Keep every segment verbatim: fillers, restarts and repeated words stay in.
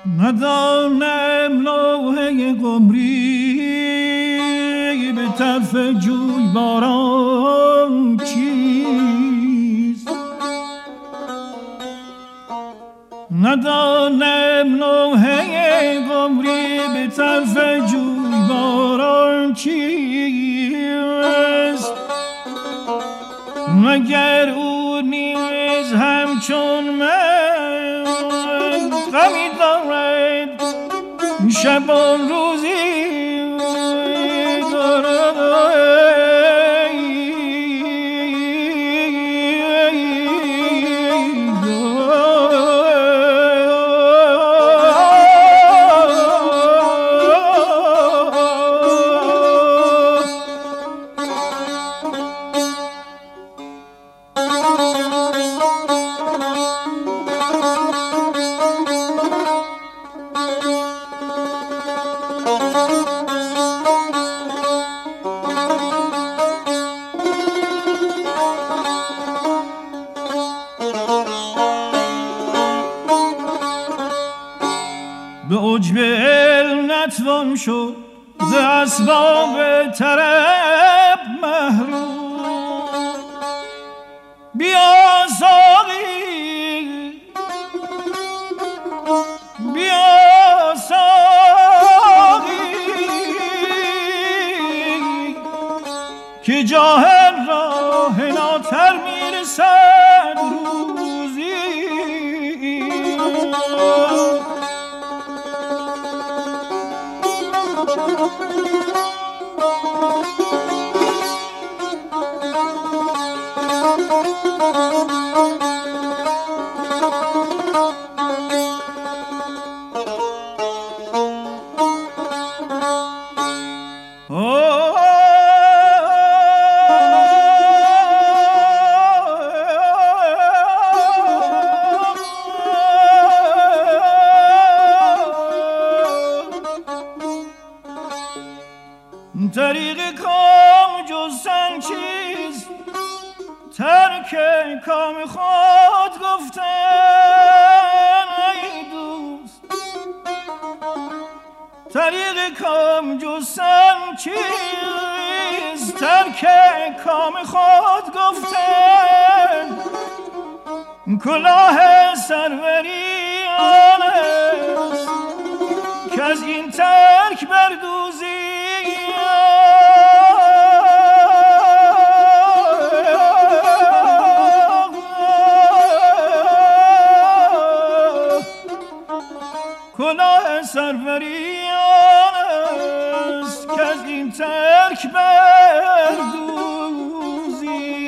ندانم لوحه قمری به طرف جوی باران چیست، ندانم لوحه قمری به طرف جوی باران چیست، مگر او نیز همچون من غمی دارد شب و روزی دارد. به عجب علم نتوان شد ز اسباب طرب محروم. بیا ساقی بیا ساقی که جاهل را حناتر میرسد روزی. طریق کام جستن چیست، ترک کام خود گفتن ای دوست. طریق کام جستن چیست، ترک کام خود گفتن. کلاه سروری آن است که از این ترک بردوزی. کلاه سروری آن است که از این ترک بردوزی.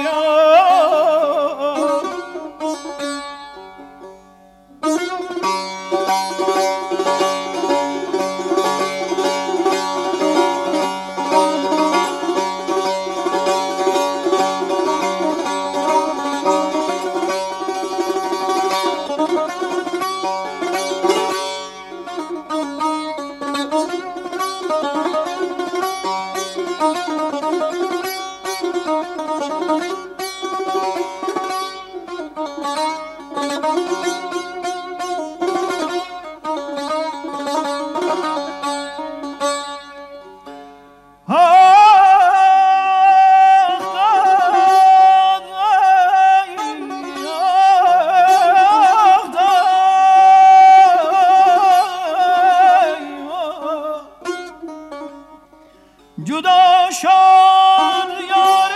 جدا شد یار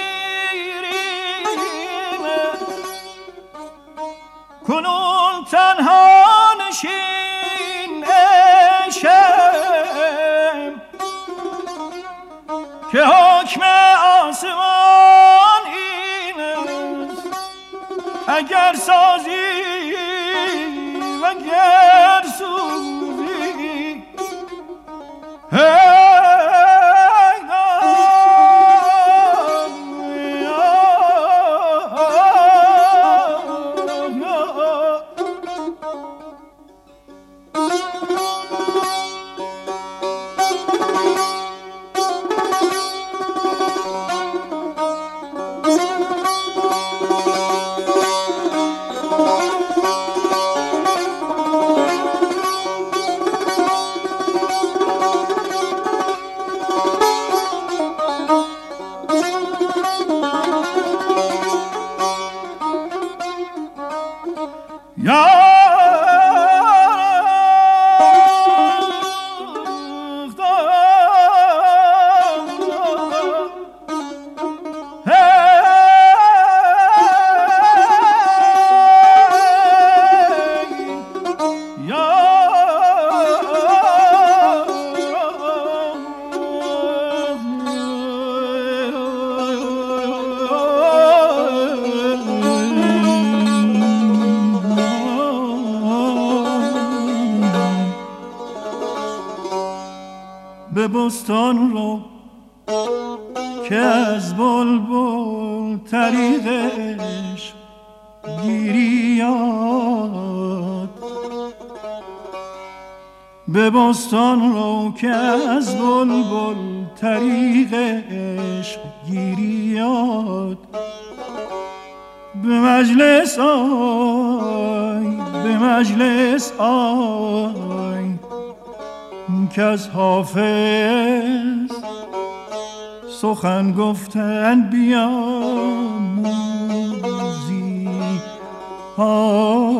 شیرین، کنون تنها نشین عشق که حکم آسمان این است. اگر سازی و اگر سوزی hey, no. به بستان رو که از بلبل طریقش گیریاد. به بستان رو که از بلبل طریقش گیریاد. به مجلس آی به مجلس آی که از حافظ سخن گفتن بیاموزی. آی